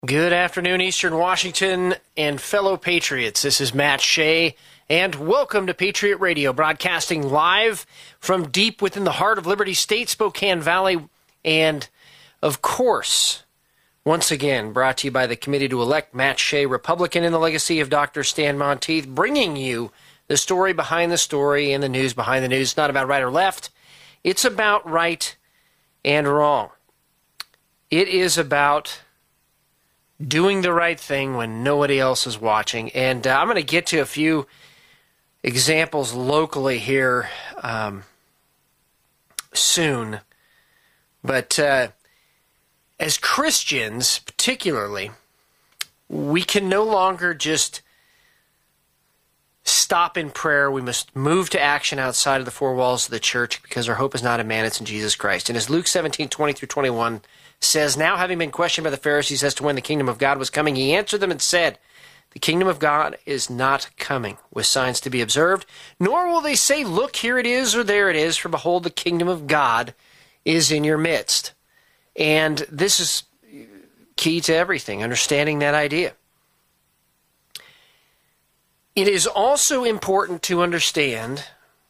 Good afternoon, Eastern Washington and fellow patriots. This is Matt Shea, and welcome to Patriot Radio, broadcasting live from deep within the heart of Liberty State, Spokane Valley, and, of course, once again, brought to you by the Committee to Elect Matt Shea, Republican in the legacy of Dr. Stan Monteith, bringing you the story behind the story and the news behind the news. It's not about right or left. It's about right and wrong. It is about doing the right thing when nobody else is watching. And I'm going to get to a few examples locally here soon. But as Christians, particularly, we can no longer just stop in prayer. We must move to action outside of the four walls of the church because our hope is not in man, it's in Jesus Christ. And as Luke 17:20-21 says, now having been questioned by the Pharisees as to when the kingdom of God was coming, he answered them and said, the kingdom of God is not coming with signs to be observed, nor will they say, look, here it is, or there it is, for behold, the kingdom of God is in your midst. And this is key to everything, understanding that idea. It is also important to understand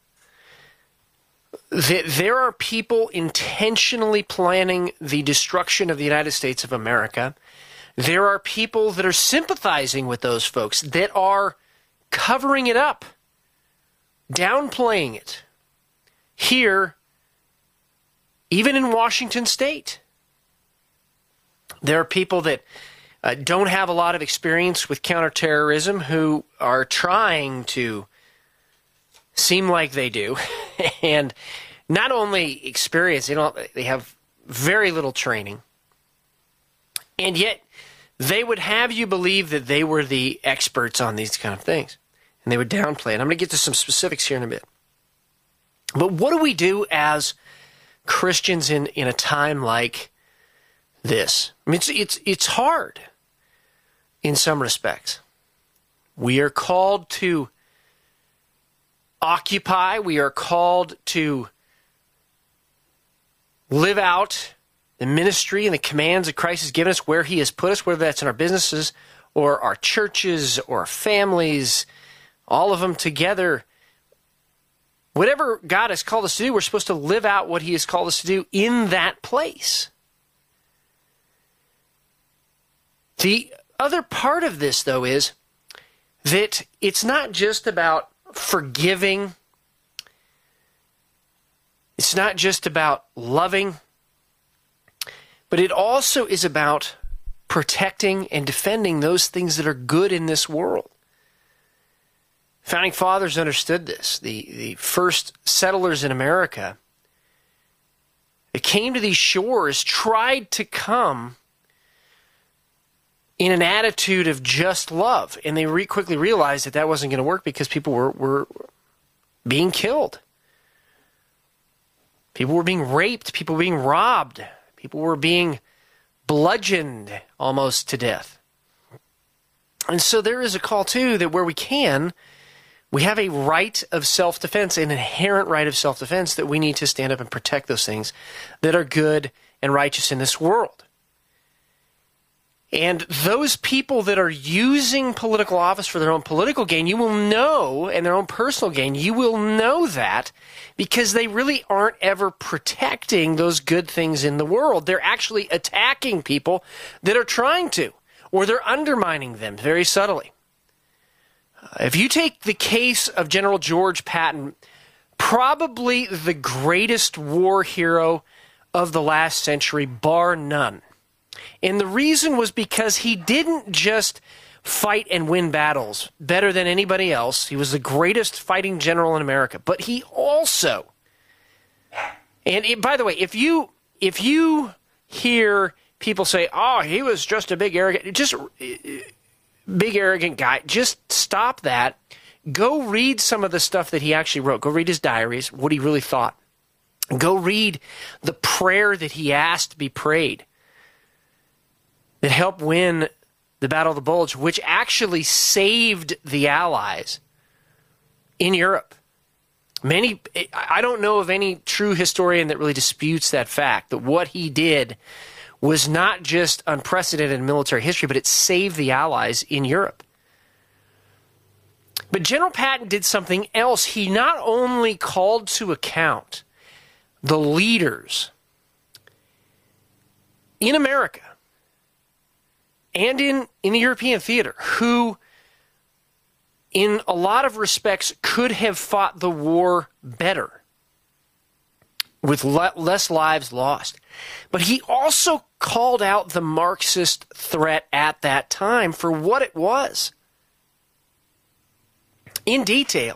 that there are people intentionally planning the destruction of the United States of America. There are people that are sympathizing with those folks that are covering it up, downplaying it. Here, even in Washington State, there are people that don't have a lot of experience with counterterrorism who are trying to seem like they do, and not only experience, they have very little training, and yet they would have you believe that they were the experts on these kind of things, and they would downplay it. I'm going to get to some specifics here in a bit. But what do we do as Christians in a time like this? I mean, it's hard in some respects. We are called to occupy. We are called to live out the ministry and the commands that Christ has given us where he has put us, whether that's in our businesses or our churches or our families, all of them together. Whatever God has called us to do, we're supposed to live out what he has called us to do in that place. The other part of this, though, is that it's not just about forgiving. It's not just about loving, but it also is about protecting and defending those things that are good in this world. Founding fathers understood this. The first settlers in America that came to these shores tried to come in an attitude of just love. And they quickly realized that wasn't going to work because people were being killed. People were being raped. People were being robbed. People were being bludgeoned almost to death. And so there is a call, too, that where we can, we have a right of self-defense, an inherent right of self-defense that we need to stand up and protect those things that are good and righteous in this world. And those people that are using political office for their own political gain, you will know, and their own personal gain, you will know that because they really aren't ever protecting those good things in the world. They're actually attacking people that are trying to, or they're undermining them very subtly. If you take the case of General George Patton, probably the greatest war hero of the last century, bar none. And the reason was because he didn't just fight and win battles better than anybody else. He was the greatest fighting general in America. But he also, by the way, if you hear people say, oh, he was just a big arrogant guy, just stop that. Go read some of the stuff that he actually wrote. Go read his diaries, what he really thought. Go read the prayer that he asked to be prayed that helped win the Battle of the Bulge, which actually saved the Allies in Europe. I don't know of any true historian that really disputes that fact, that what he did was not just unprecedented in military history, but it saved the Allies in Europe. But General Patton did something else. He not only called to account the leaders in America and in the European theater who, in a lot of respects, could have fought the war better with less lives lost. But he also called out the Marxist threat at that time for what it was in detail.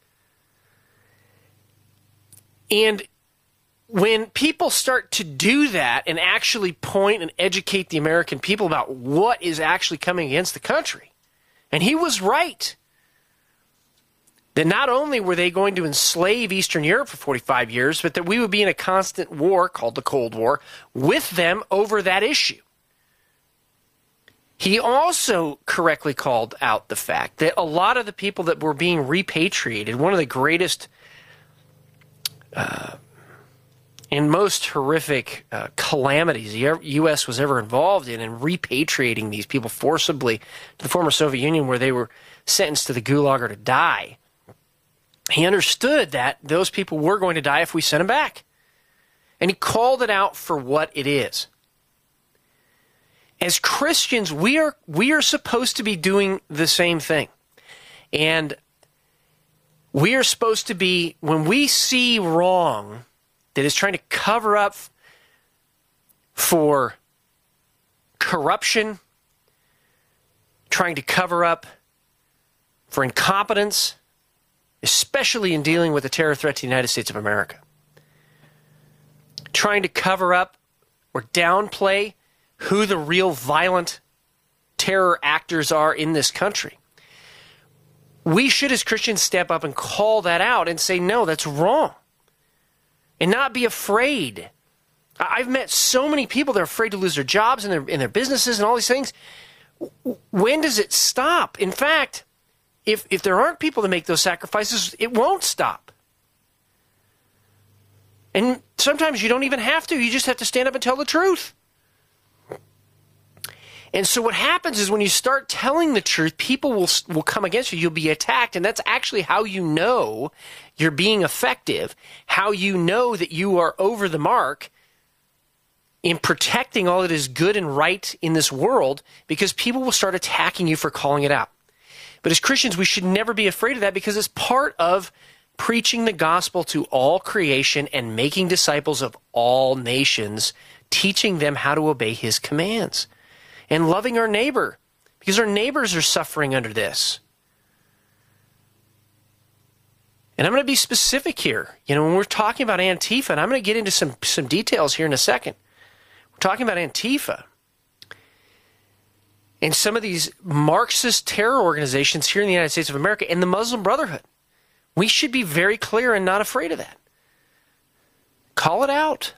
And when people start to do that and actually point and educate the American people about what is actually coming against the country, and he was right, that not only were they going to enslave Eastern Europe for 45 years, but that we would be in a constant war called the Cold War with them over that issue. He also correctly called out the fact that a lot of the people that were being repatriated, one of the greatest and most horrific calamities the U.S. was ever involved in repatriating these people forcibly to the former Soviet Union where they were sentenced to the Gulag or to die. He understood that those people were going to die if we sent them back. And he called it out for what it is. As Christians, we are supposed to be doing the same thing. And we are supposed to be, when we see wrong that is trying to cover up for corruption, trying to cover up for incompetence, especially in dealing with a terror threat to the United States of America, trying to cover up or downplay who the real violent terror actors are in this country. We should, as Christians, step up and call that out and say, no, that's wrong. And not be afraid. I've met so many people that are afraid to lose their jobs and their businesses and all these things. When does it stop? In fact, if there aren't people to make those sacrifices, it won't stop. And sometimes you don't even have to. You just have to stand up and tell the truth. And so what happens is when you start telling the truth, people will come against you. You'll be attacked. And that's actually how you know you're being effective, how you know that you are over the mark in protecting all that is good and right in this world, because people will start attacking you for calling it out. But as Christians, we should never be afraid of that, because it's part of preaching the gospel to all creation and making disciples of all nations, teaching them how to obey his commands. And loving our neighbor, because our neighbors are suffering under this. And I'm going to be specific here. You know, when we're talking about Antifa, and I'm going to get into some details here in a second. We're talking about Antifa and some of these Marxist terror organizations here in the United States of America and the Muslim Brotherhood. We should be very clear and not afraid of that. Call it out.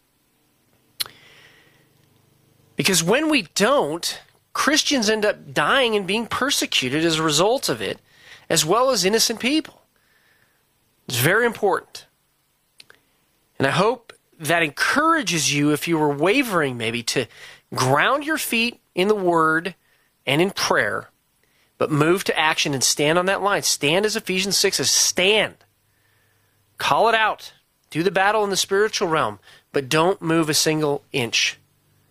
Because when we don't, Christians end up dying and being persecuted as a result of it, as well as innocent people. It's very important. And I hope that encourages you, if you were wavering maybe, to ground your feet in the Word and in prayer, but move to action and stand on that line. Stand as Ephesians 6 says, stand. Call it out. Do the battle in the spiritual realm, but don't move a single inch.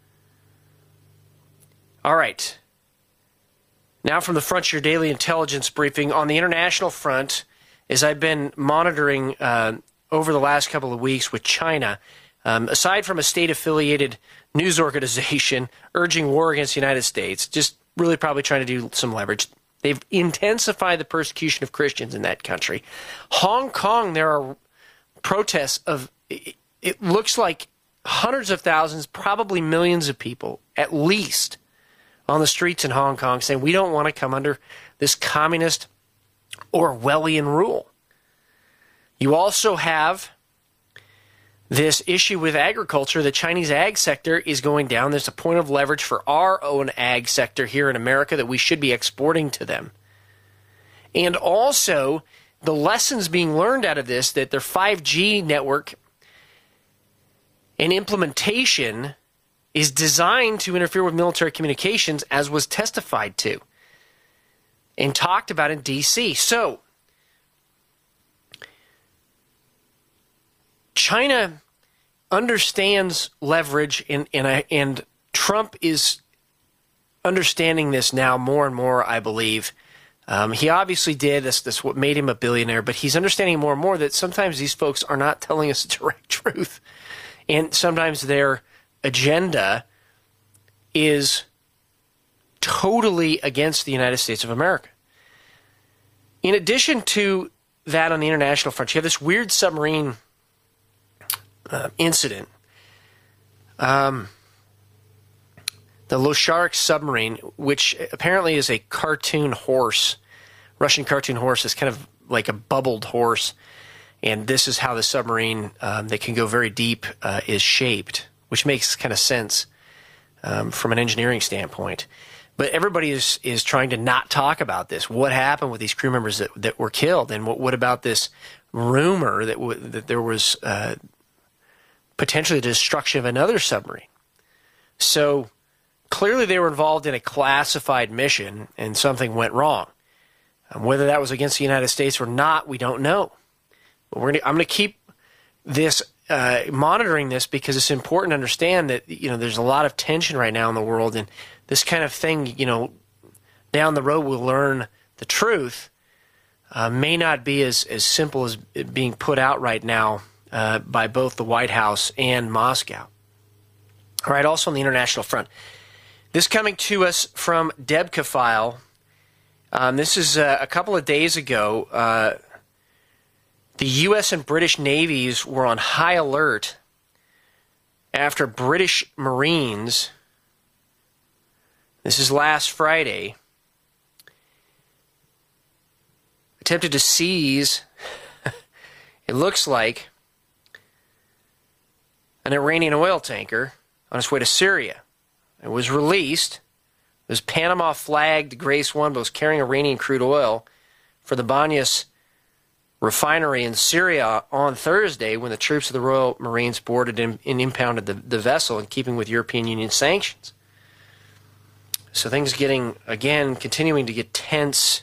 All right. Now from the Frontier Daily Intelligence Briefing on the international front, as I've been monitoring over the last couple of weeks with China, aside from a state-affiliated news organization urging war against the United States, just really probably trying to do some leverage, they've intensified the persecution of Christians in that country. Hong Kong, there are protests of, it looks like hundreds of thousands, probably millions of people, at least, on the streets in Hong Kong saying, we don't want to come under this communist Orwellian rule. You also have this issue with agriculture. The Chinese ag sector is going down. There's a point of leverage for our own ag sector here in America that we should be exporting to them. And also, the lessons being learned out of this, that their 5G network and implementation is designed to interfere with military communications, as was testified to and talked about in D.C. So, China understands leverage, and Trump is understanding this now more and more, I believe. He obviously did. That's what made him a billionaire, but he's understanding more and more that sometimes these folks are not telling us the direct truth. And sometimes their agenda is totally against the United States of America. In addition to that, on the international front, you have this weird submarine incident. The Loshark submarine, which apparently is a cartoon horse, Russian cartoon horse, is kind of like a bubbled horse. And this is how the submarine that can go very deep is shaped, which makes kind of sense from an engineering standpoint. But everybody is trying to not talk about this. What happened with these crew members that were killed? And what about this rumor that there was potentially the destruction of another submarine? So clearly they were involved in a classified mission and something went wrong. Whether that was against the United States or not, we don't know. But I'm going to keep this monitoring this, because it's important to understand that there's a lot of tension right now in the world, and this kind of thing, down the road we'll learn the truth, may not be as simple as it being put out right now by both the White House and Moscow. All right, also on the international front, this coming to us from Debka File. This is a couple of days ago. The U.S. and British navies were on high alert after British Marines, this is last Friday, attempted to seize, it looks like, an Iranian oil tanker on its way to Syria. It was released. It was Panama-flagged Grace 1, but was carrying Iranian crude oil for the Banyas refinery in Syria on Thursday, when the troops of the Royal Marines boarded and impounded the vessel, in keeping with European Union sanctions. So things continuing to get tense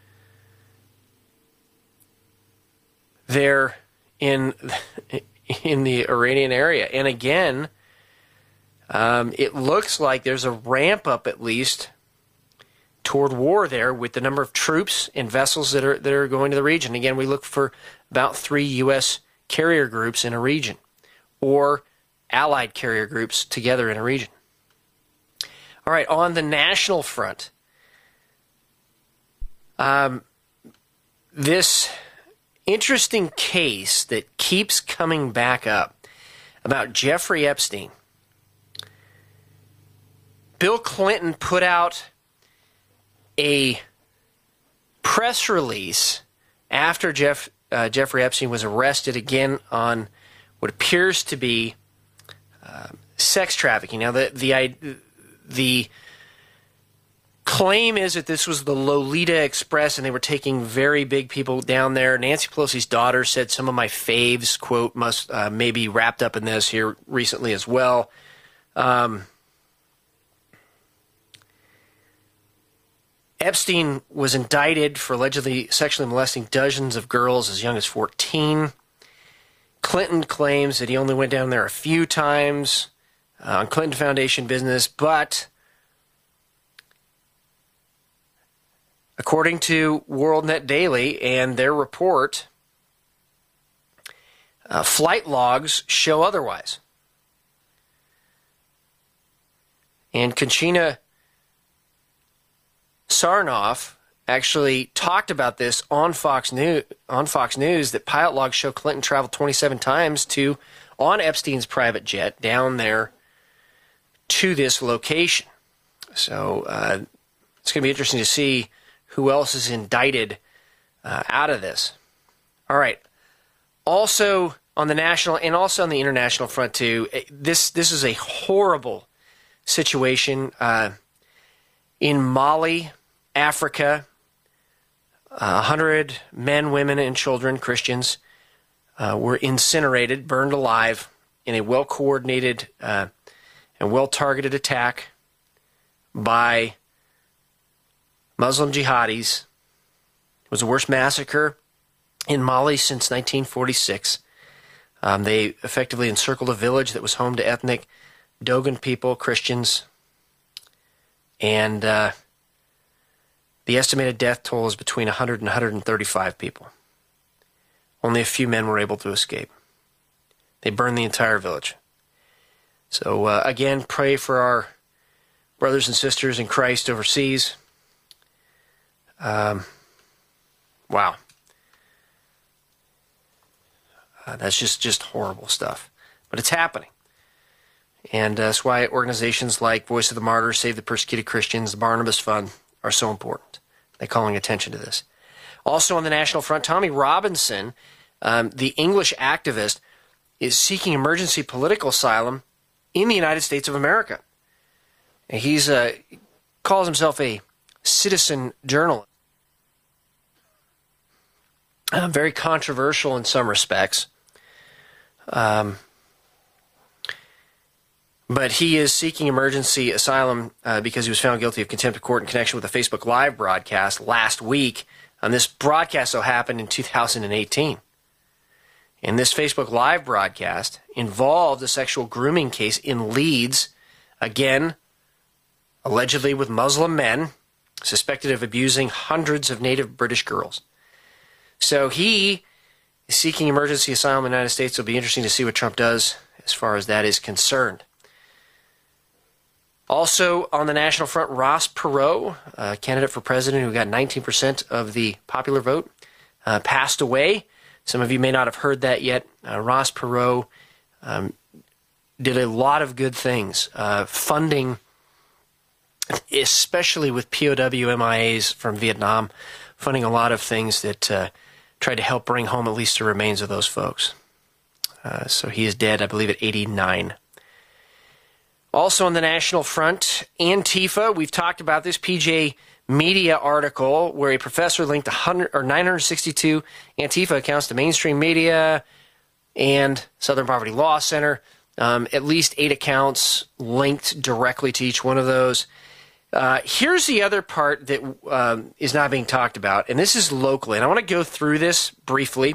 there in the Iranian area. And again, it looks like there's a ramp up, at least, toward war there, with the number of troops and vessels that are going to the region. Again, we look for about 3 U.S. carrier groups in a region, or allied carrier groups together in a region. All right, on the national front, this interesting case that keeps coming back up about Jeffrey Epstein. Bill Clinton put out a press release after Jeffrey Epstein was arrested again on what appears to be sex trafficking. Now, the claim is that this was the Lolita Express, and they were taking very big people down there. Nancy Pelosi's daughter said some of my faves, quote, must maybe wrapped up in this here recently as well. Epstein was indicted for allegedly sexually molesting dozens of girls as young as 14. Clinton claims that he only went down there a few times on Clinton Foundation business, but according to WorldNet Daily and their report, flight logs show otherwise. And Conchina Sarnoff actually talked about this on Fox News. That pilot logs show Clinton traveled 27 times on Epstein's private jet down there to this location. So it's going to be interesting to see who else is indicted out of this. All right. Also on the national and also on the international front too, this is a horrible situation in Mali, Africa. 100 men, women, and children, Christians, were incinerated, burned alive in a well-coordinated and and well-targeted attack by Muslim jihadis. It was the worst massacre in Mali since 1946. They effectively encircled a village that was home to ethnic Dogon people, Christians, and the estimated death toll is between 100 and 135 people. Only a few men were able to escape. They burned the entire village. So again, pray for our brothers and sisters in Christ overseas. Wow. That's just horrible stuff. But it's happening. And that's why organizations like Voice of the Martyrs, Save the Persecuted Christians, the Barnabas Fund are so important. They're calling attention to this. Also on the national front, Tommy Robinson, the English activist, is seeking emergency political asylum in the United States of America. And he's calls himself a citizen journalist. Very controversial in some respects. But he is seeking emergency asylum because he was found guilty of contempt of court in connection with a Facebook Live broadcast last week. And this broadcast so happened in 2018. And this Facebook Live broadcast involved a sexual grooming case in Leeds, again, allegedly with Muslim men, suspected of abusing hundreds of native British girls. So he is seeking emergency asylum in the United States. It'll be interesting to see what Trump does as far as that is concerned. Also on the national front, Ross Perot, a candidate for president who got 19% of the popular vote, passed away. Some of you may not have heard that yet. Ross Perot did a lot of good things, funding, especially with POW MIAs from Vietnam, funding a lot of things that tried to help bring home at least the remains of those folks. So he is dead, I believe, at 89. Also on the national front, Antifa, we've talked about this PJ Media article where a professor linked 962 Antifa accounts to mainstream media and Southern Poverty Law Center. At least 8 accounts linked directly to each one of those. Here's the other part that is not being talked about, and this is locally, and I want to go through this briefly.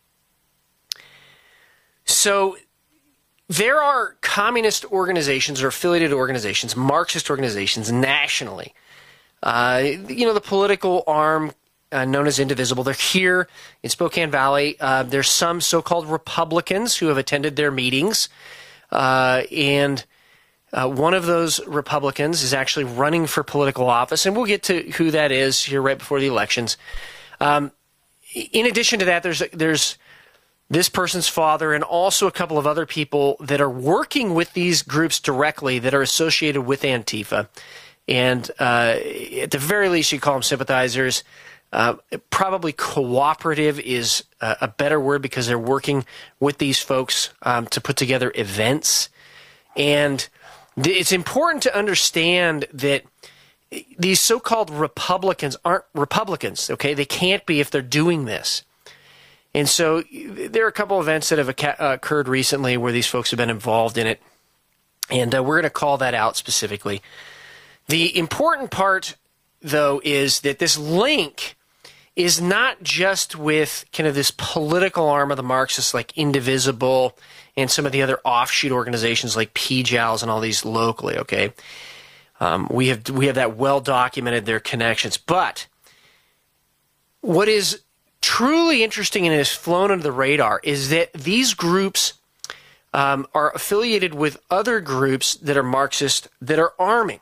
So there are communist organizations or affiliated organizations, Marxist organizations nationally. The political arm known as Indivisible, they're here in Spokane Valley. There's some so-called Republicans who have attended their meetings. And one of those Republicans is actually running for political office. And we'll get to who that is here right before the elections. In addition to that, there's this person's father and also a couple of other people that are working with these groups directly that are associated with Antifa. And at the very least, you call them sympathizers. Probably cooperative is a better word because they're working with these folks to put together events. And it's important to understand that these so-called Republicans aren't Republicans, okay? They can't be if they're doing this. And so there are a couple of events that have occurred recently where these folks have been involved in it. And we're going to call that out specifically. The important part, though, is that this link is not just with kind of this political arm of the Marxists like Indivisible and some of the other offshoot organizations like PJALS and all these locally, okay? We have that well documented, their connections. But what is truly interesting and has flown under the radar is that these groups are affiliated with other groups that are Marxist that are arming.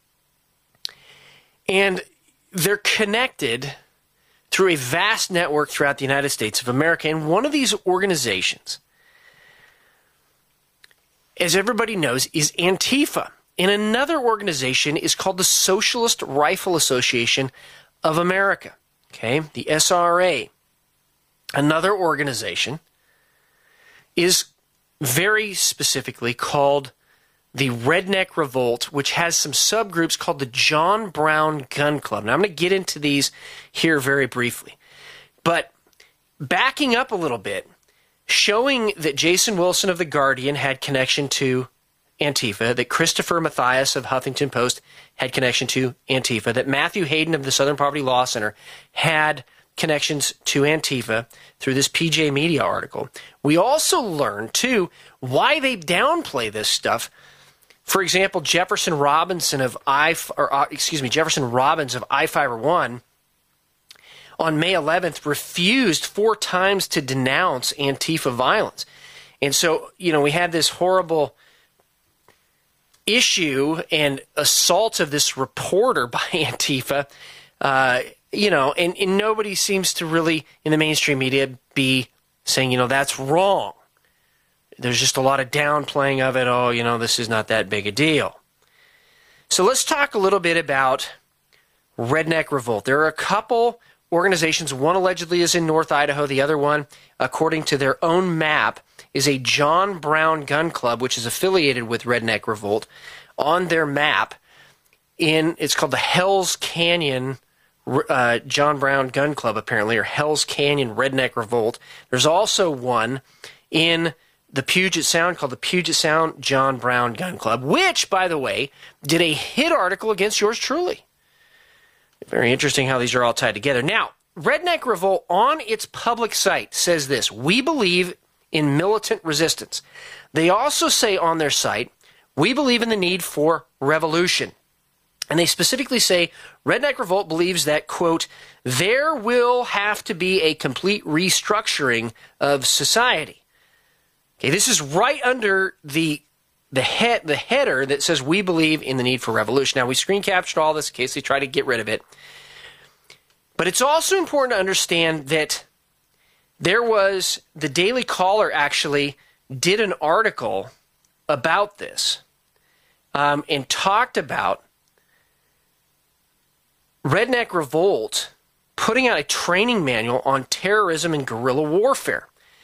And they're connected through a vast network throughout the United States of America. And one of these organizations, as everybody knows, is Antifa. And another organization is called the Socialist Rifle Association of America, okay, the SRA. Another organization is very specifically called the Redneck Revolt, which has some subgroups called the John Brown Gun Club. Now, I'm going to get into these here very briefly. But backing up a little bit, showing that Jason Wilson of The Guardian had connection to Antifa, that Christopher Mathias of Huffington Post had connection to Antifa, that Matthew Hayden of the Southern Poverty Law Center had connections to Antifa through this PJ Media article. We also learned, too, why they downplay this stuff. For example, Jefferson Robbins of I-Fiber-One on May 11th refused 4 times to denounce Antifa violence. And so, we had this horrible issue and assault of this reporter by Antifa, and nobody seems to really, in the mainstream media, be saying, that's wrong. There's just a lot of downplaying of it. Oh, this is not that big a deal. So let's talk a little bit about Redneck Revolt. There are a couple organizations. One allegedly is in North Idaho. The other one, according to their own map, is a John Brown Gun Club, which is affiliated with Redneck Revolt. On their map, it's called the Hells Canyon John Brown Gun Club, apparently, or Hells Canyon Redneck Revolt. There's also one in the Puget Sound called the Puget Sound John Brown Gun Club, which, by the way, did a hit article against yours truly. Very interesting how these are all tied together. Now, Redneck Revolt on its public site says this: we believe in militant resistance. They also say on their site, we believe in the need for revolution. And they specifically say Redneck Revolt believes that, quote, there will have to be a complete restructuring of society. Okay, this is right under the header that says we believe in the need for revolution. Now, we screen captured all this in case they try to get rid of it. But it's also important to understand that the Daily Caller actually did an article about this and talked about Redneck Revolt putting out a training manual on terrorism and guerrilla warfare.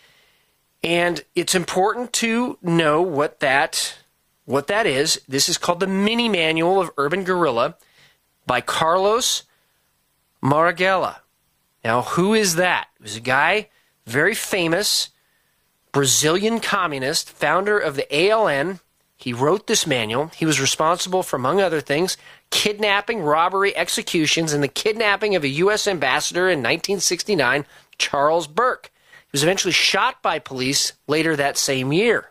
And it's important to know what that is. This is called the Mini Manual of Urban Guerrilla by Carlos Marighella. Now, who is that? It was a guy, very famous, Brazilian communist, founder of the ALN. He wrote this manual. He was responsible for, among other things, kidnapping, robbery, executions, and the kidnapping of a U.S. ambassador in 1969, Charles Burke. He was eventually shot by police later that same year.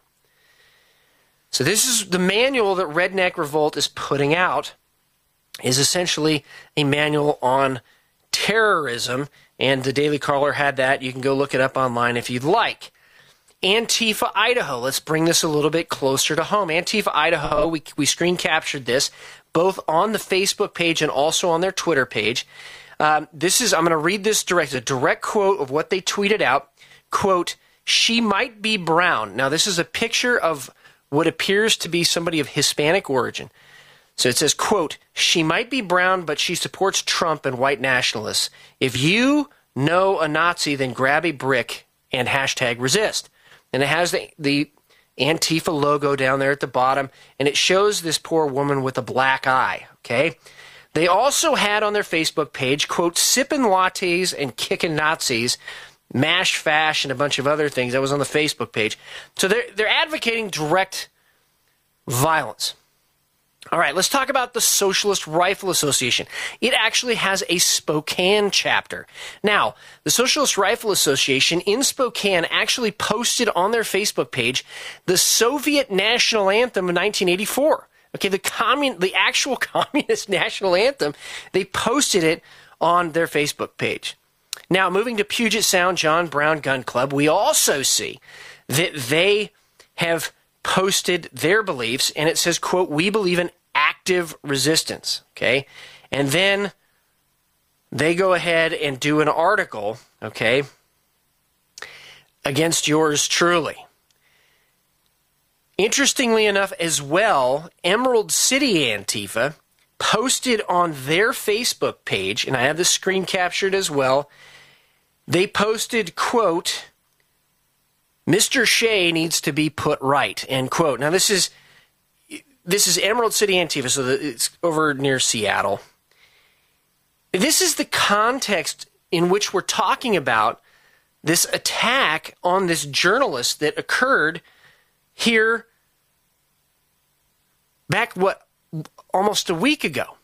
So this is the manual that Redneck Revolt is putting out, is essentially a manual on terrorism, and the Daily Caller had that. You can go look it up online if you'd like. Antifa Idaho. Let's bring this a little bit closer to home. Antifa Idaho, we screen captured this, both on the Facebook page and also on their Twitter page. I'm going to read this a direct quote of what they tweeted out. Quote, she might be brown. Now, this is a picture of what appears to be somebody of Hispanic origin. So it says, quote, she might be brown, but she supports Trump and white nationalists. If you know a Nazi, then grab a brick and hashtag resist. And it has the Antifa logo down there at the bottom, and it shows this poor woman with a black eye, okay? They also had on their Facebook page, quote, sipping lattes and kicking Nazis, mash fash, and a bunch of other things. That was on the Facebook page. So they're advocating direct violence. All right, let's talk about the Socialist Rifle Association. It actually has a Spokane chapter. Now, the Socialist Rifle Association in Spokane actually posted on their Facebook page the Soviet national anthem of 1984. Okay, the actual communist national anthem, they posted it on their Facebook page. Now, moving to Puget Sound John Brown Gun Club, we also see that they have posted their beliefs, and it says, quote, we believe in active resistance, okay? And then they go ahead and do an article, okay, against yours truly. Interestingly enough as well, Emerald City Antifa posted on their Facebook page, and I have the screen captured as well, they posted, quote, Mr. Shea needs to be put right, end quote. Now, this is Emerald City Antifa, so it's over near Seattle. This is the context in which we're talking about this attack on this journalist that occurred here back, almost a week ago.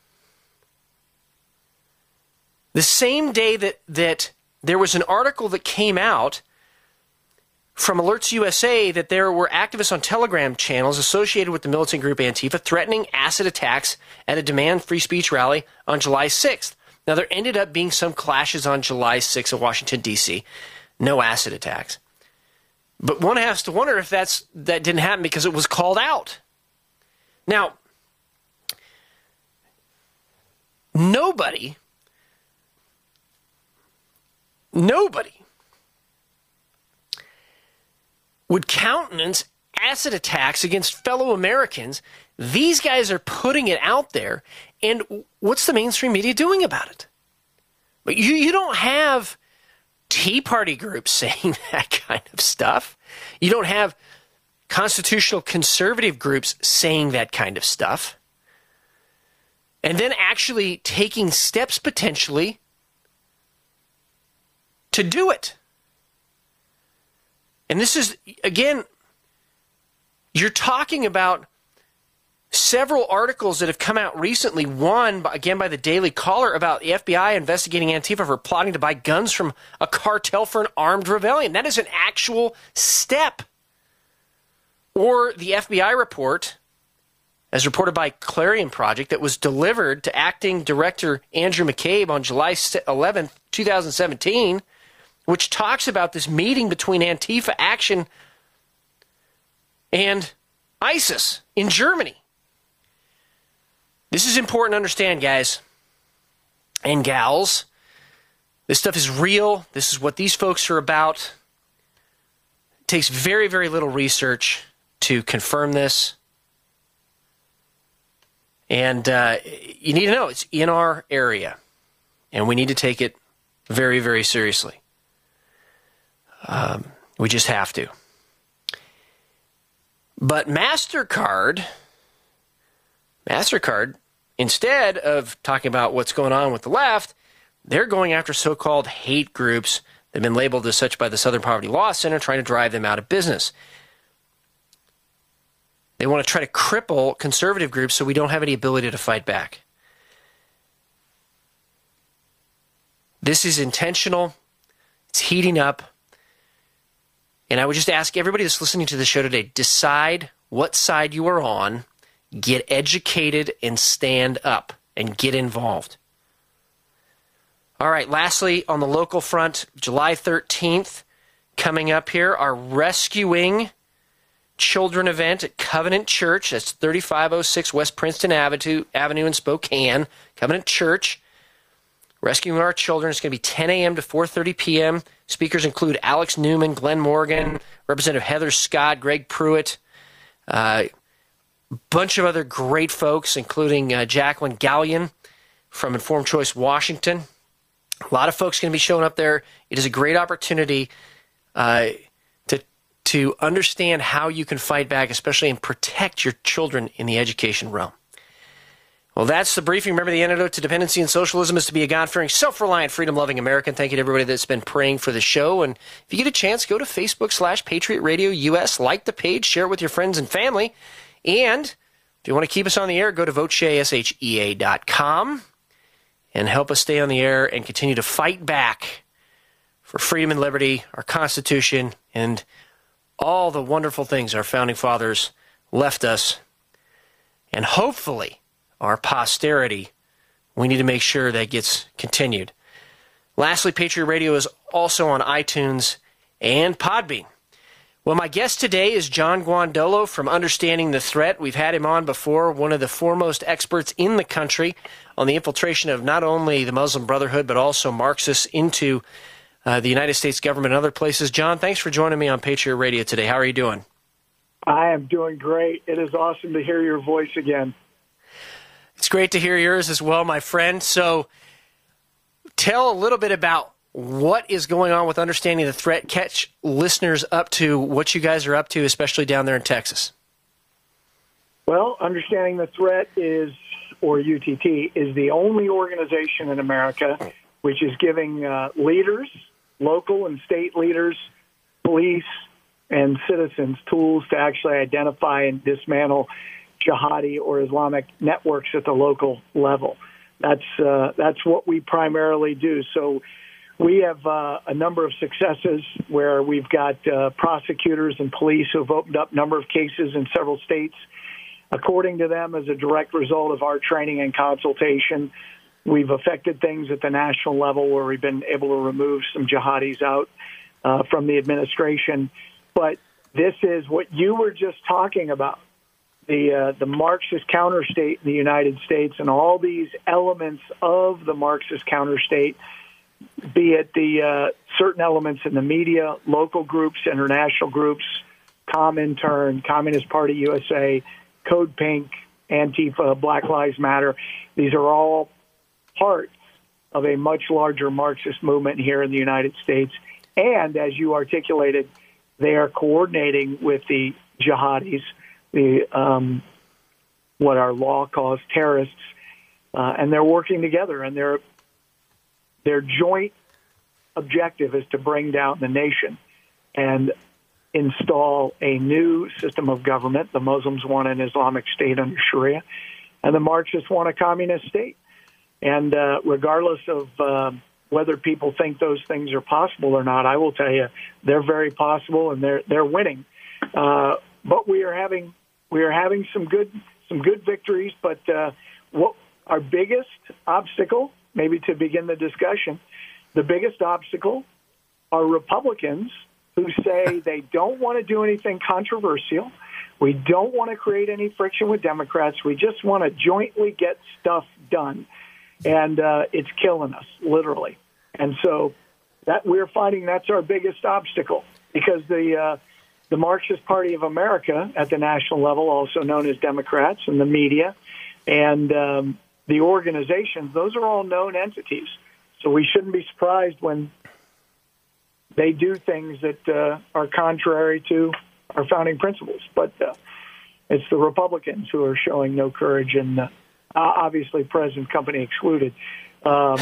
The same day that there was an article that came out from Alerts USA that there were activists on Telegram channels associated with the militant group Antifa threatening acid attacks at a demand free speech rally on July 6th. Now, there ended up being some clashes on July 6th in Washington, D.C. No acid attacks. But one has to wonder if that didn't happen because it was called out. Now, nobody would countenance acid attacks against fellow Americans. These guys are putting it out there, and what's the mainstream media doing about it? But you don't have Tea Party groups saying that kind of stuff. You don't have constitutional conservative groups saying that kind of stuff. And then actually taking steps potentially to do it. And this is, again, you're talking about several articles that have come out recently. One, again, by the Daily Caller about the FBI investigating Antifa for plotting to buy guns from a cartel for an armed rebellion. That is an actual step. Or the FBI report, as reported by Clarion Project, that was delivered to acting director Andrew McCabe on July 11th, 2017, which talks about this meeting between Antifa Action and ISIS in Germany. This is important to understand, guys and gals. This stuff is real. This is what these folks are about. It takes very, very little research to confirm this. And you need to know it's in our area. And we need to take it very, very seriously. We just have to. But MasterCard, instead of talking about what's going on with the left, they're going after so-called hate groups that have been labeled as such by the Southern Poverty Law Center, trying to drive them out of business. They want to try to cripple conservative groups so we don't have any ability to fight back. This is intentional. It's heating up. And I would just ask everybody that's listening to the show today, decide what side you are on, get educated, and stand up and get involved. All right, lastly, on the local front, July 13th, coming up here, our Rescuing Children event at Covenant Church. That's 3506 West Princeton Avenue in Spokane. Covenant Church. Rescuing Our Children. It's going to be 10 a.m. to 4:30 p.m. Speakers include Alex Newman, Glenn Morgan, Representative Heather Scott, Greg Pruitt, a bunch of other great folks, including Jacqueline Gallion from Informed Choice Washington. A lot of folks going to be showing up there. It is a great opportunity to understand how you can fight back, especially and protect your children in the education realm. Well, that's the briefing. Remember, the antidote to dependency and socialism is to be a God-fearing, self-reliant, freedom-loving American. Thank you to everybody that's been praying for the show. And if you get a chance, go to Facebook/Patriot Radio US, like the page, share it with your friends and family. And if you want to keep us on the air, go to voteshea.com and help us stay on the air and continue to fight back for freedom and liberty, our Constitution, and all the wonderful things our founding fathers left us. And hopefully, our posterity, we need to make sure that gets continued. Lastly, Patriot Radio is also on iTunes and Podbean. Well, my guest today is John Guandolo from Understanding the Threat. We've had him on before, one of the foremost experts in the country on the infiltration of not only the Muslim Brotherhood, but also Marxists into the United States government and other places. John, thanks for joining me on Patriot Radio today. How are you doing? I am doing great. It is awesome to hear your voice again. It's great to hear yours as well, my friend. So tell a little bit about what is going on with Understanding the Threat. Catch listeners up to what you guys are up to, especially down there in Texas. Well, Understanding the Threat is, or UTT, is the only organization in America which is giving leaders, local and state leaders, police, and citizens tools to actually identify and dismantle jihadi or Islamic networks at the local level. That's what we primarily do. So we have a number of successes where we've got prosecutors and police who have opened up a number of cases in several states. According to them, as a direct result of our training and consultation, we've affected things at the national level where we've been able to remove some jihadis out from the administration. But this is what you were just talking about, the Marxist counterstate in the United States and all these elements of the Marxist counterstate, be it the certain elements in the media, local groups, international groups, Comintern, Communist Party USA, Code Pink, Antifa, Black Lives Matter. These are all parts of a much larger Marxist movement here in the United States. And as you articulated, they are coordinating with the jihadis, the what our law calls terrorists, and they're working together. And their joint objective is to bring down the nation and install a new system of government. The Muslims want an Islamic state under Sharia, and the Marxists want a communist state. And regardless of whether people think those things are possible or not, I will tell you they're very possible, and they're winning. But we are having some good victories. But what our biggest obstacle, maybe to begin the discussion, the biggest obstacle are Republicans who say they don't want to do anything controversial. We don't want to create any friction with Democrats. We just want to jointly get stuff done. And it's killing us, literally. And so that we're finding that's our biggest obstacle, because the Marxist Party of America at the national level, also known as Democrats, and the media and the organizations, those are all known entities. So we shouldn't be surprised when they do things that are contrary to our founding principles. But it's the Republicans who are showing no courage, and obviously present company excluded. Well,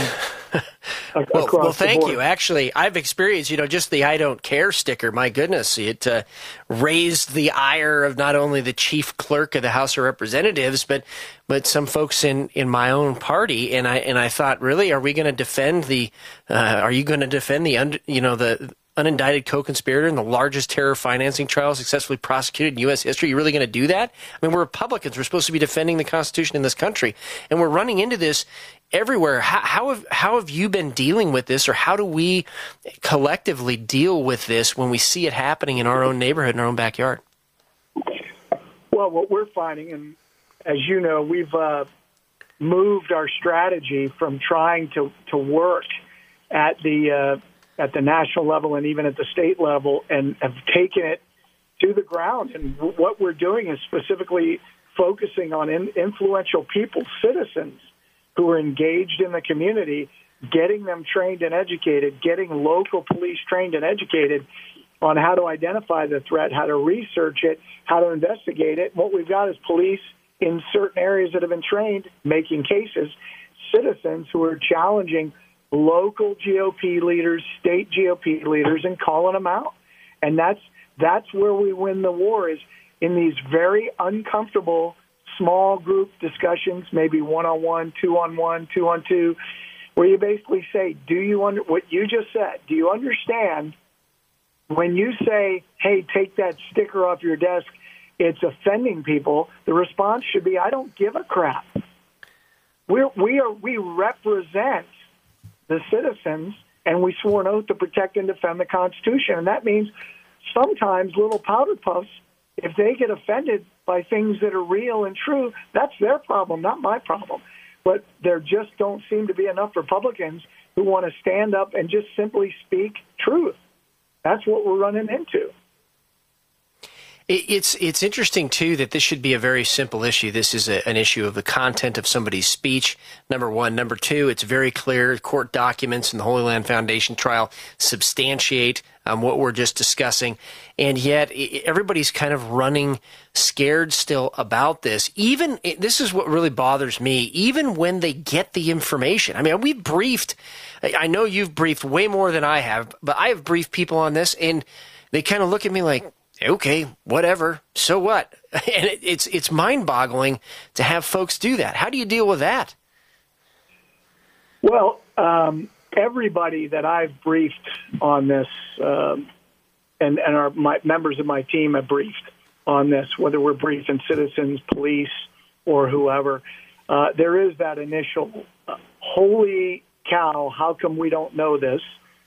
thank you. Actually, I've experienced, just the "I don't care" sticker. My goodness, it raised the ire of not only the chief clerk of the House of Representatives, but some folks in my own party. And I thought, really, are we going to defend the? Are you going to defend the unindicted co-conspirator in the largest terror financing trial successfully prosecuted in U.S. history? You really going to do that? I mean, we're Republicans. We're supposed to be defending the Constitution in this country, and we're running into this everywhere. How have you been dealing with this, or how do we collectively deal with this when we see it happening in our own neighborhood, in our own backyard? Well, what we're finding, and as you know, we've moved our strategy from trying to work at the national level and even at the state level, and have taken it to the ground. And what we're doing is specifically focusing on influential people, citizens who are engaged in the community, getting them trained and educated, getting local police trained and educated on how to identify the threat, how to research it, how to investigate it. And what we've got is police in certain areas that have been trained making cases, citizens who are challenging local GOP leaders, state GOP leaders, and calling them out. And that's where we win the war, is in these very uncomfortable small group discussions, maybe one-on-one, two-on-one, two-on-two, where you basically say, what you just said, do you understand when you say, hey, take that sticker off your desk, it's offending people? The response should be, I don't give a crap. We represent the citizens, and we swore an oath to protect and defend the Constitution. And that means sometimes little powder puffs, if they get offended by things that are real and true, that's their problem, not my problem. But there just don't seem to be enough Republicans who want to stand up and just simply speak truth. That's what we're running into. It's interesting, too, that this should be a very simple issue. This is an issue of the content of somebody's speech, number one. Number two, it's very clear. Court documents and the Holy Land Foundation trial substantiate what we're just discussing. And yet everybody's kind of running scared still about this. This is what really bothers me, even when they get the information. I mean, we've briefed, I know you've briefed way more than I have, but I have briefed people on this, and they kind of look at me like, okay, whatever, so what? And it's mind-boggling to have folks do that. How do you deal with that? Well, everybody that I've briefed on this, and my members of my team have briefed on this, whether we're briefing citizens, police, or whoever, there is that initial, holy cow, how come we don't know this?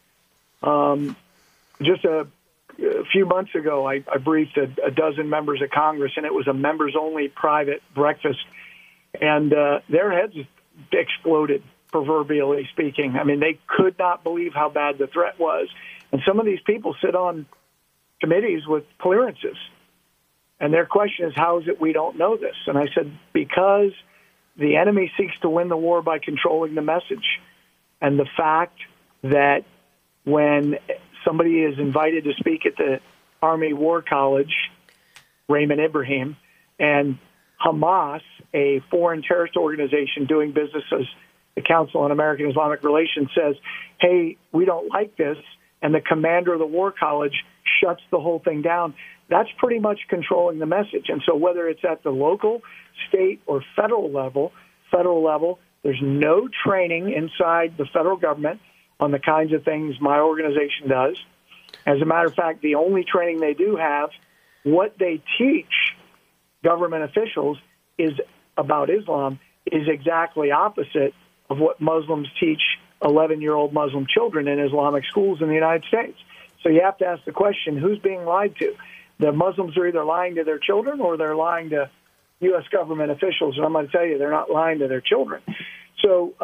Just a few months ago, I briefed a dozen members of Congress, and it was a members-only private breakfast, and their heads exploded, proverbially speaking. I mean, they could not believe how bad the threat was. And some of these people sit on committees with clearances, and their question is, how is it we don't know this? And I said, because the enemy seeks to win the war by controlling the message. And the fact that when somebody is invited to speak at the Army War College, Raymond Ibrahim, and Hamas, a foreign terrorist organization doing business as the Council on American Islamic Relations, says, hey, we don't like this, and the commander of the War College shuts the whole thing down, that's pretty much controlling the message. And so whether it's at the local, state, or federal level, there's no training inside the federal government on the kinds of things my organization does. As a matter of fact, the only training they do have, what they teach government officials is about Islam is exactly opposite of what Muslims teach 11-year-old Muslim children in Islamic schools in the United States. So you have to ask the question, who's being lied to? The Muslims are either lying to their children or they're lying to U.S. government officials. And I'm going to tell you, they're not lying to their children. So,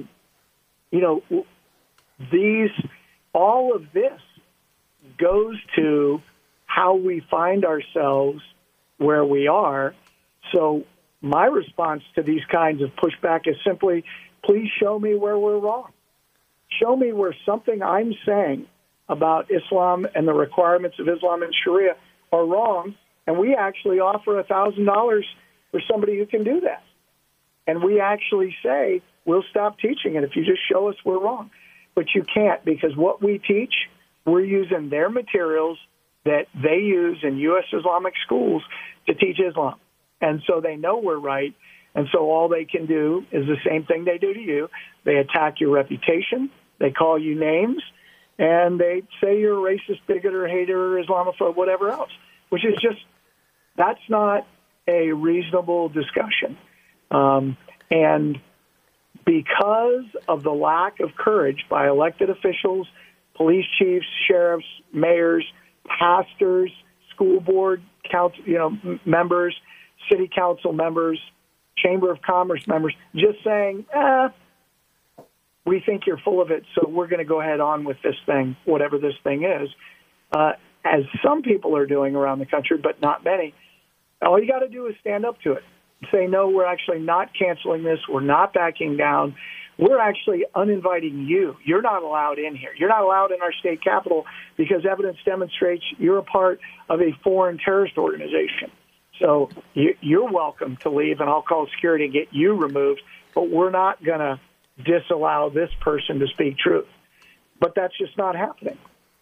all of this goes to how we find ourselves where we are. So my response to these kinds of pushback is simply, please show me where we're wrong. Show me where something I'm saying about Islam and the requirements of Islam and Sharia are wrong, and we actually offer $1,000 for somebody who can do that. And we actually say, we'll stop teaching it if you just show us we're wrong. But you can't, because what we teach, we're using their materials that they use in U.S. Islamic schools to teach Islam. And so they know we're right. And so all they can do is the same thing they do to you. They attack your reputation. They call you names. And they say you're a racist, bigot, or hater, or Islamophobe, whatever else, which is just, that's not a reasonable discussion. And because of the lack of courage by elected officials, police chiefs, sheriffs, mayors, pastors, school board council, members, city council members, Chamber of Commerce members, just saying, we think you're full of it, so we're going to go ahead on with this thing, whatever this thing is, as some people are doing around the country, but not many. All you got to do is stand up to it. Say, no, we're actually not canceling this. We're not backing down. We're actually uninviting you. You're not allowed in here. You're not allowed in our state capitol because evidence demonstrates you're a part of a foreign terrorist organization. So you're welcome to leave, and I'll call security and get you removed, but we're not going to disallow this person to speak truth. But that's just not happening.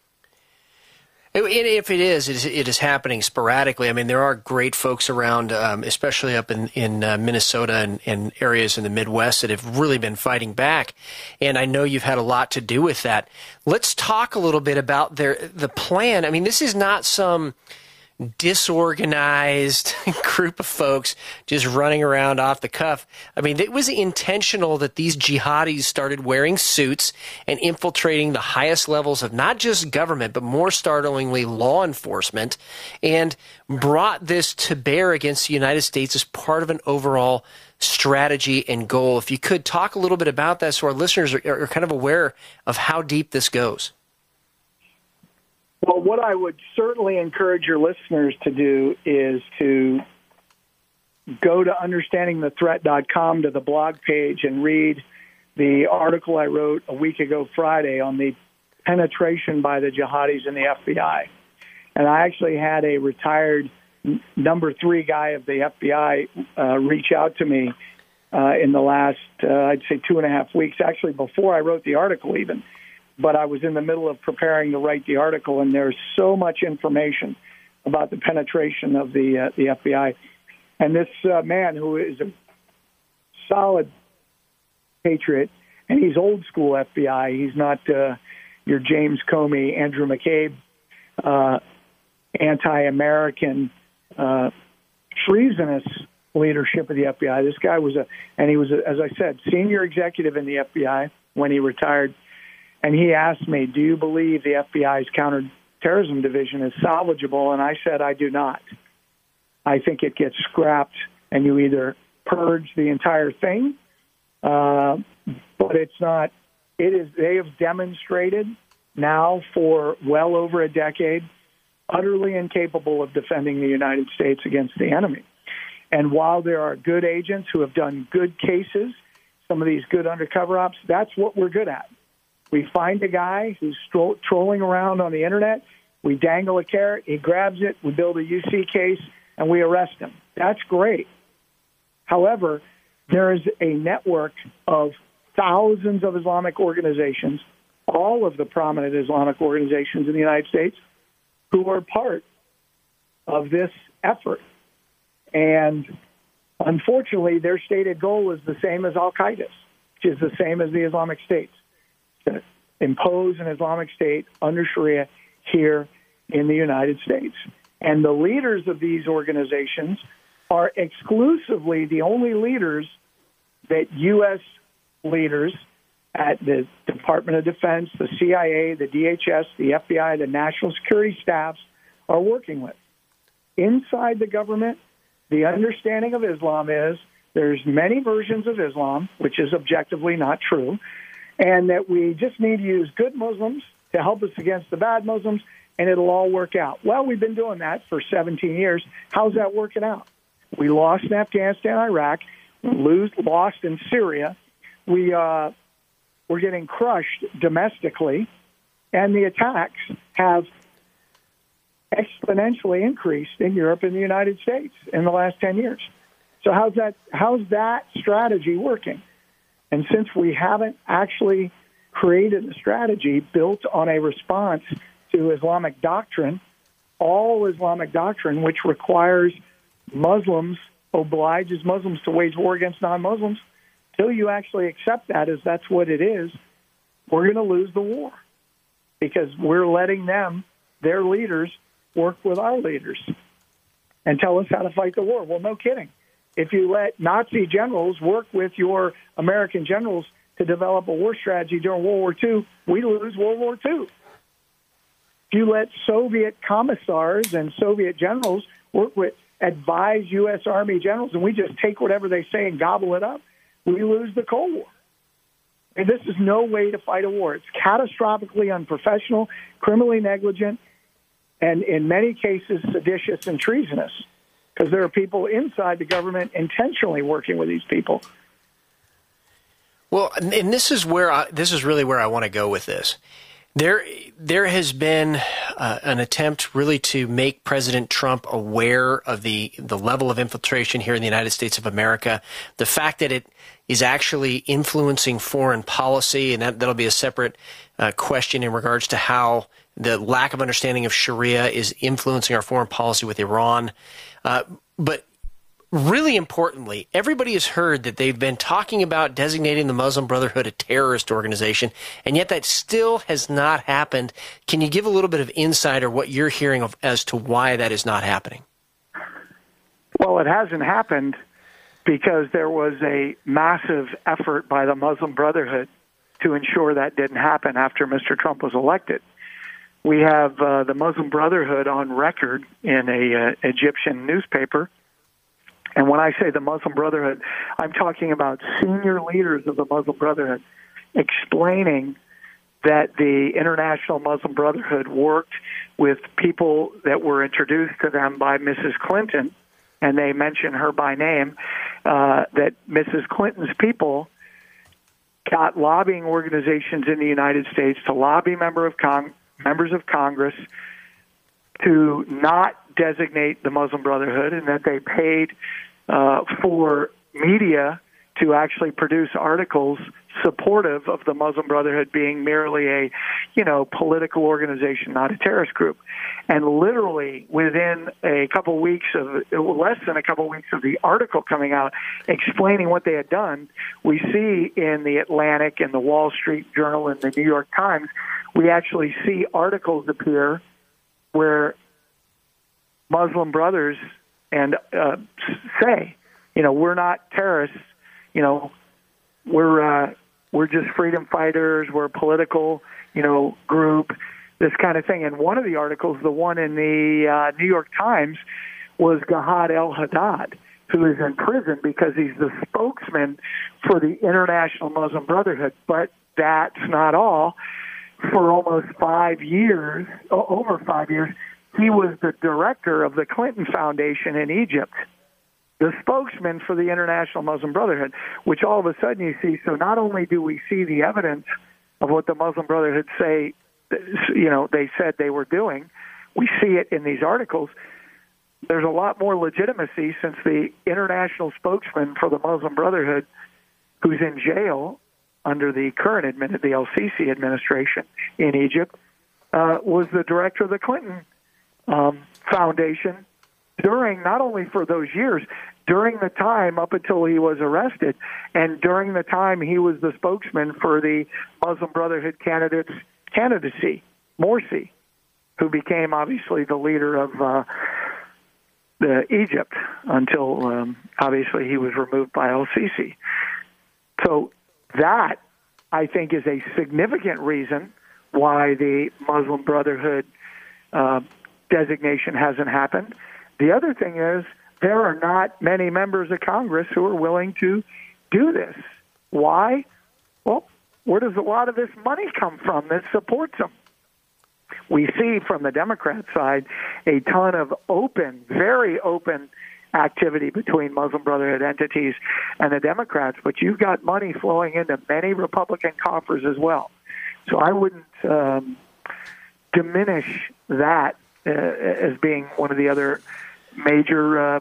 If it is happening sporadically. I mean, there are great folks around, especially up in Minnesota and areas in the Midwest that have really been fighting back. And I know you've had a lot to do with that. Let's talk a little bit about the plan. I mean, this is not some disorganized group of folks just running around off the cuff. I mean, it was intentional that these jihadis started wearing suits and infiltrating the highest levels of not just government, but more startlingly law enforcement, and brought this to bear against the United States as part of an overall strategy and goal. If you could talk a little bit about that so our listeners are kind of aware of how deep this goes. Well, what I would certainly encourage your listeners to do is to go to understandingthethreat.com to the blog page and read the article I wrote a week ago Friday on the penetration by the jihadis in the FBI. And I actually had a retired number 3 guy of the FBI reach out to me in the last, I'd say, 2.5 weeks, actually before I wrote the article even. But I was in the middle of preparing to write the article, and there's so much information about the penetration of the FBI. And this man who is a solid patriot, and he's old school FBI. He's not your James Comey, Andrew McCabe, anti-American, treasonous leadership of the FBI. This guy was as I said, senior executive in the FBI when he retired. And he asked me, do you believe the FBI's counterterrorism division is salvageable? And I said, I do not. I think it gets scrapped and you either purge the entire thing, but it's not. They have demonstrated now for well over a decade utterly incapable of defending the United States against the enemy. And while there are good agents who have done good cases, some of these good undercover ops, that's what we're good at. We find a guy who's trolling around on the internet, we dangle a carrot, he grabs it, we build a UC case, and we arrest him. That's great. However, there is a network of thousands of Islamic organizations, all of the prominent Islamic organizations in the United States, who are part of this effort. And unfortunately, their stated goal is the same as Al-Qaeda's, which is the same as the Islamic State's, to impose an Islamic State under Sharia here in the United States. And the leaders of these organizations are exclusively the only leaders that U.S. leaders at the Department of Defense, the CIA, the DHS, the FBI, the national security staffs are working with. Inside the government, the understanding of Islam is there's many versions of Islam, which is objectively not true, and that we just need to use good Muslims to help us against the bad Muslims, and it'll all work out. Well, we've been doing that for 17 years. How's that working out? We lost in Afghanistan, Iraq. We lost in Syria. We're getting crushed domestically, and the attacks have exponentially increased in Europe and the United States in the last 10 years. So how's that strategy working? And since we haven't actually created a strategy built on a response to Islamic doctrine, all Islamic doctrine, which requires Muslims, obliges Muslims to wage war against non-Muslims, till you actually accept that as that's what it is, we're going to lose the war because we're letting them, their leaders, work with our leaders and tell us how to fight the war. Well, no kidding. If you let Nazi generals work with your American generals to develop a war strategy during World War II, we lose World War II. If you let Soviet commissars and Soviet generals work with advise U.S. Army generals and we just take whatever they say and gobble it up, we lose the Cold War. And this is no way to fight a war. It's catastrophically unprofessional, criminally negligent, and in many cases seditious and treasonous, because there are people inside the government intentionally working with these people. Well, and this is really where I want to go with this. There has been an attempt really to make President Trump aware of the level of infiltration here in the United States of America, the fact that it is actually influencing foreign policy, and that'll be a separate question in regards to how the lack of understanding of Sharia is influencing our foreign policy with Iran. But really importantly, everybody has heard that they've been talking about designating the Muslim Brotherhood a terrorist organization, and yet that still has not happened. Can you give a little bit of insight or what you're hearing as to why that is not happening? Well, it hasn't happened because there was a massive effort by the Muslim Brotherhood to ensure that didn't happen after Mr. Trump was elected. We have the Muslim Brotherhood on record in a Egyptian newspaper. And when I say the Muslim Brotherhood, I'm talking about senior leaders of the Muslim Brotherhood explaining that the International Muslim Brotherhood worked with people that were introduced to them by Mrs. Clinton, and they mention her by name, that Mrs. Clinton's people got lobbying organizations in the United States to lobby members of Congress to not designate the Muslim Brotherhood, and that they paid for media to actually produce articles supportive of the Muslim Brotherhood being merely a, political organization, not a terrorist group. And literally within less than a couple of weeks of the article coming out explaining what they had done, we see in the Atlantic and the Wall Street Journal and the New York Times, we actually see articles appear where Muslim brothers and say, we're not terrorists, we're just freedom fighters, we're a political, group, this kind of thing. And one of the articles, the one in the New York Times, was Gahad el-Haddad, who is in prison because he's the spokesman for the International Muslim Brotherhood. But that's not all. For almost 5 years, over 5 years, he was the director of the Clinton Foundation in Egypt, the spokesman for the International Muslim Brotherhood, which all of a sudden you see. So not only do we see the evidence of what the Muslim Brotherhood they said they were doing, we see it in these articles. There's a lot more legitimacy since the international spokesman for the Muslim Brotherhood, who's in jail under the current the El-Sisi administration in Egypt, was the director of the Clinton Foundation during, not only for those years, during the time up until he was arrested, and during the time he was the spokesman for the Muslim Brotherhood candidacy, Morsi, who became obviously the leader of Egypt until obviously he was removed by El-Sisi. So that, I think, is a significant reason why the Muslim Brotherhood designation hasn't happened. The other thing is there are not many members of Congress who are willing to do this. Why? Well, where does a lot of this money come from that supports them? We see from the Democrat side a ton of very open activity between Muslim Brotherhood entities and the Democrats, but you've got money flowing into many Republican coffers as well. So I wouldn't diminish that as being one of the other major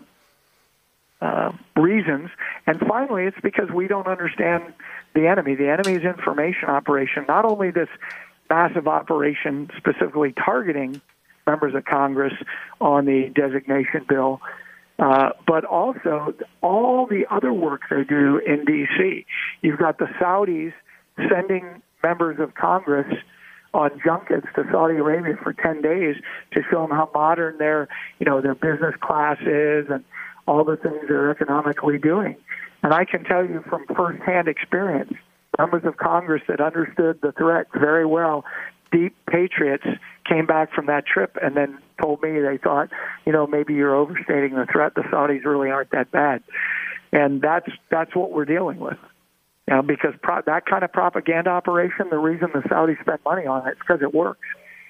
reasons. And finally, it's because we don't understand the enemy. The enemy's information operation, not only this massive operation specifically targeting members of Congress on the designation bill, but also all the other work they do in D.C. You've got the Saudis sending members of Congress on junkets to Saudi Arabia for 10 days to show them how modern their business class is and all the things they're economically doing. And I can tell you from firsthand experience, members of Congress that understood the threat very well, deep patriots, came back from that trip and then told me they thought, maybe you're overstating the threat. The Saudis really aren't that bad. And that's what we're dealing with. Because that kind of propaganda operation, the reason the Saudis spend money on it is because it works.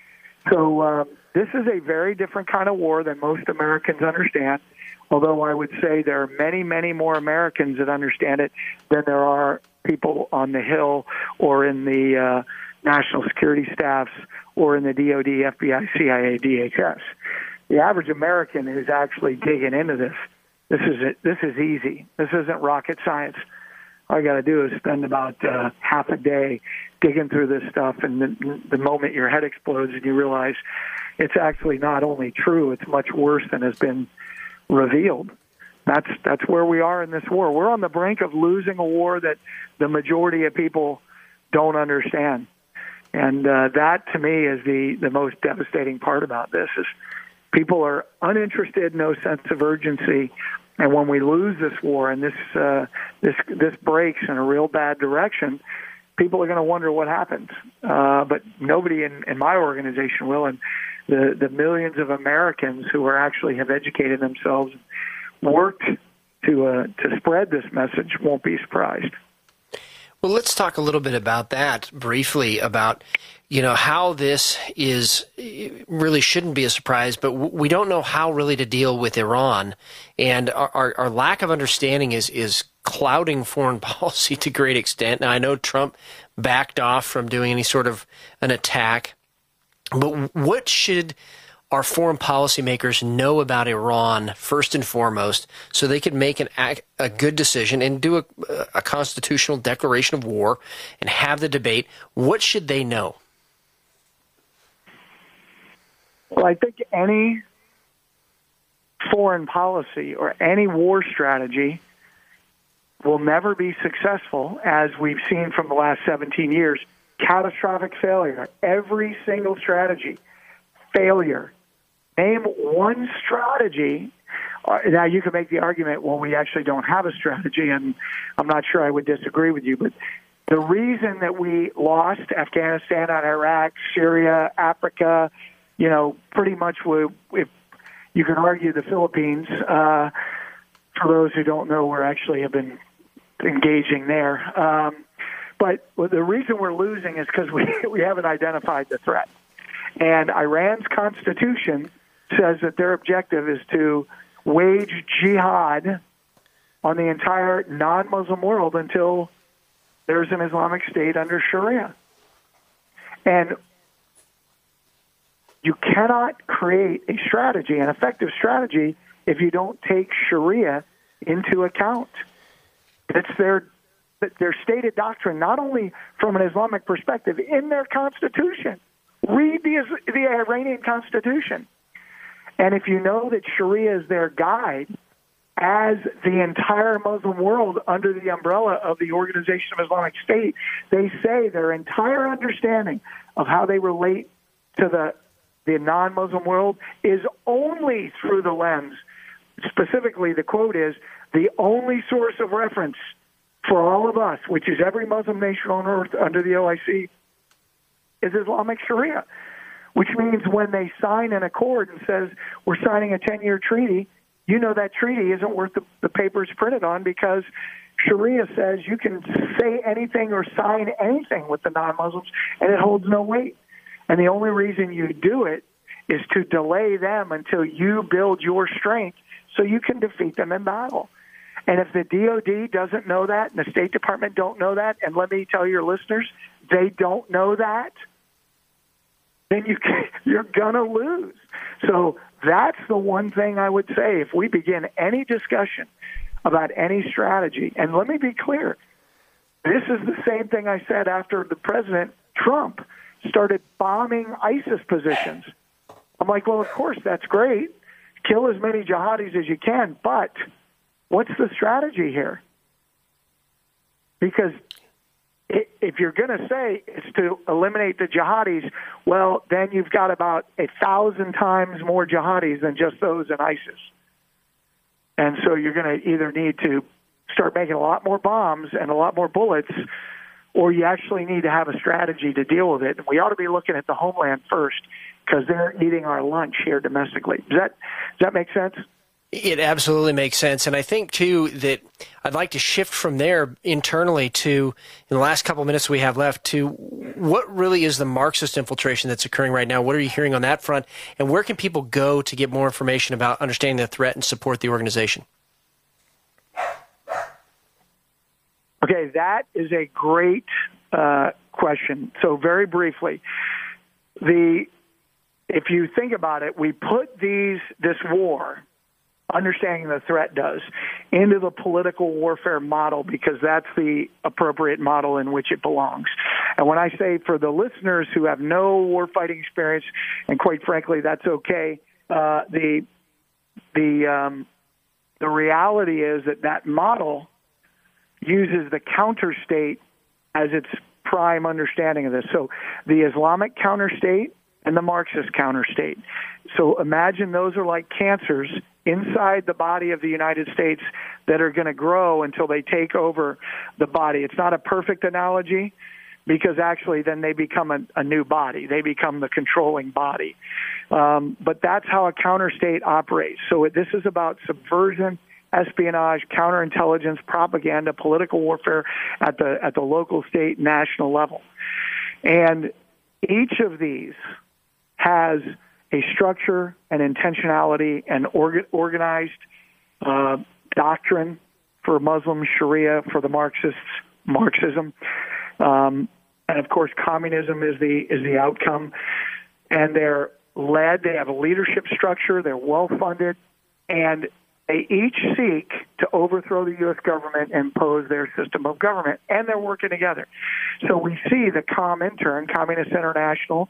So this is a very different kind of war than most Americans understand, although I would say there are many, many more Americans that understand it than there are people on the Hill or in the national security staffs or in the DOD, FBI, CIA, DHS. The average American is actually digging into this. This is easy. This isn't rocket science. All you got to do is spend about half a day digging through this stuff, and the moment your head explodes and you realize it's actually not only true, it's much worse than has been revealed. That's where we are in this war. We're on the brink of losing a war that the majority of people don't understand. And that, to me, is the most devastating part about this, is people are uninterested, no sense of urgency. And when we lose this war and this breaks in a real bad direction, people are going to wonder what happens. But nobody in my organization will. And the millions of Americans who have educated themselves, worked to spread this message, won't be surprised. Well, let's talk a little bit about that briefly, about how this really shouldn't be a surprise, but we don't know how really to deal with Iran, and our lack of understanding is clouding foreign policy to a great extent. Now, I know Trump backed off from doing any sort of an attack, but what should our foreign policymakers know about Iran first and foremost, so they could make a good decision and do a constitutional declaration of war and have the debate? What should they know? Well, I think any foreign policy or any war strategy will never be successful, as we've seen from the last 17 years. Catastrophic failure. Every single strategy, failure. Name one strategy. Now, you can make the argument, well, we actually don't have a strategy, and I'm not sure I would disagree with you, but the reason that we lost Afghanistan, Iraq, Syria, Africa, pretty much, if you can argue the Philippines, for those who don't know, we actually have been engaging there. But the reason we're losing is because we haven't identified the threat. And Iran's constitution says that their objective is to wage jihad on the entire non-Muslim world until there's an Islamic State under Sharia. And you cannot create a strategy, an effective strategy, if you don't take Sharia into account. It's their stated doctrine, not only from an Islamic perspective, in their constitution. Read the Iranian constitution. And if you know that Sharia is their guide, as the entire Muslim world under the umbrella of the Organization of Islamic State, they say their entire understanding of how they relate to the non-Muslim world is only through the lens. Specifically, the quote is, the only source of reference for all of us, which is every Muslim nation on earth under the OIC, is Islamic Sharia, which means when they sign an accord and says we're signing a 10-year treaty, that treaty isn't worth the paper it's printed on, because Sharia says you can say anything or sign anything with the non-Muslims and it holds no weight. And the only reason you do it is to delay them until you build your strength so you can defeat them in battle. And if the DOD doesn't know that and the State Department don't know that, and let me tell your listeners, they don't know that, then you're going to lose. So that's the one thing I would say if we begin any discussion about any strategy. And let me be clear, this is the same thing I said after the President Trump started bombing ISIS positions. I'm like, well, of course, that's great. Kill as many jihadis as you can, but what's the strategy here? Because if you're going to say it's to eliminate the jihadis, well, then you've got about 1,000 times more jihadis than just those in ISIS. And so you're going to either need to start making a lot more bombs and a lot more bullets, or you actually need to have a strategy to deal with it. And we ought to be looking at the homeland first, because they're eating our lunch here domestically. Does that make sense? It absolutely makes sense. And I think, too, that I'd like to shift from there internally to, in the last couple of minutes we have left, to what really is the Marxist infiltration that's occurring right now? What are you hearing on that front? And where can people go to get more information about understanding the threat and support the organization? Okay, that is a great question. So very briefly, if you think about it, we put this war, understanding the threat does, into the political warfare model because that's the appropriate model in which it belongs. And when I say for the listeners who have no warfighting experience, and quite frankly, that's okay, the reality is that model uses the counter state as its prime understanding of this. So the Islamic counter state and the Marxist counter state. So imagine those are like cancers inside the body of the United States that are going to grow until they take over the body. It's not a perfect analogy because actually then they become a new body. They become the controlling body. But that's how a counter state operates. So this is about subversion, espionage, counterintelligence, propaganda, political warfare at the local, state, national level. And each of these has a structure and intentionality and organized doctrine for Muslim Sharia, for the Marxists, Marxism. And of course, communism is the outcome. And they're led. They have a leadership structure. They're well-funded. And they each seek to overthrow the U.S. government and impose their system of government. And they're working together. So we see the Comintern, Communist International,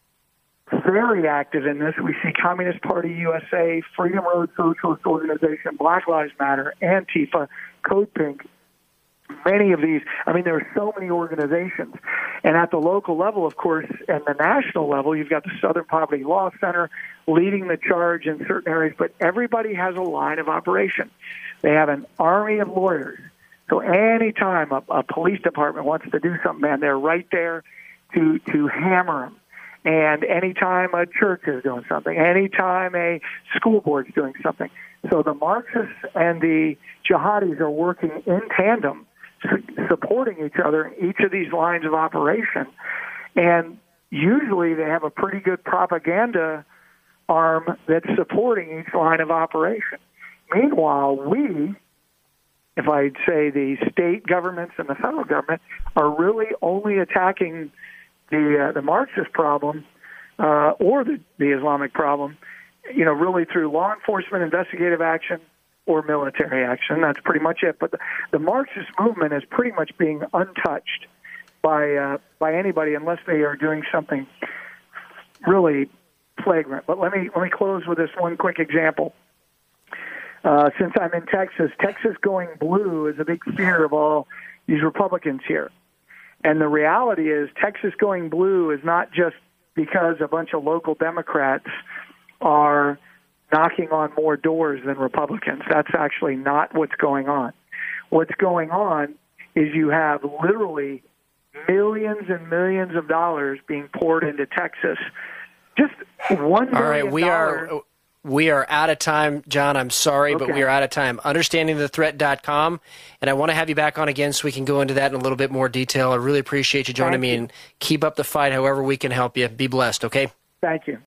very active in this. We see Communist Party USA, Freedom Road Socialist Organization, Black Lives Matter, Antifa, Code Pink. Many of these, I mean, there are so many organizations. And at the local level, of course, and the national level, you've got the Southern Poverty Law Center leading the charge in certain areas, but everybody has a line of operation. They have an army of lawyers. So anytime a police department wants to do something, man, they're right there to hammer them. And anytime a church is doing something, anytime a school board is doing something. So the Marxists and the jihadis are working in tandem, supporting each other in each of these lines of operation. And usually they have a pretty good propaganda arm that's supporting each line of operation. Meanwhile, we, if I'd say the state governments and the federal government, are really only attacking the Marxist problem or the Islamic problem, really through law enforcement, investigative action, or military action. That's pretty much it. But the Marxist movement is pretty much being untouched by anybody unless they are doing something really flagrant. But let me close with this one quick example. Since I'm in Texas, Texas going blue is a big fear of all these Republicans here. And the reality is Texas going blue is not just because a bunch of local Democrats are knocking on more doors than Republicans. That's actually not what's going on. What's going on is you have literally millions and millions of dollars being poured into Texas. Just $1 billion. All right, we are out of time, John. I'm sorry, but we are out of time. UnderstandingTheThreat.com, and I want to have you back on again so we can go into that in a little bit more detail. I really appreciate you joining me, and keep up the fight however we can help you. Be blessed, okay? Thank you.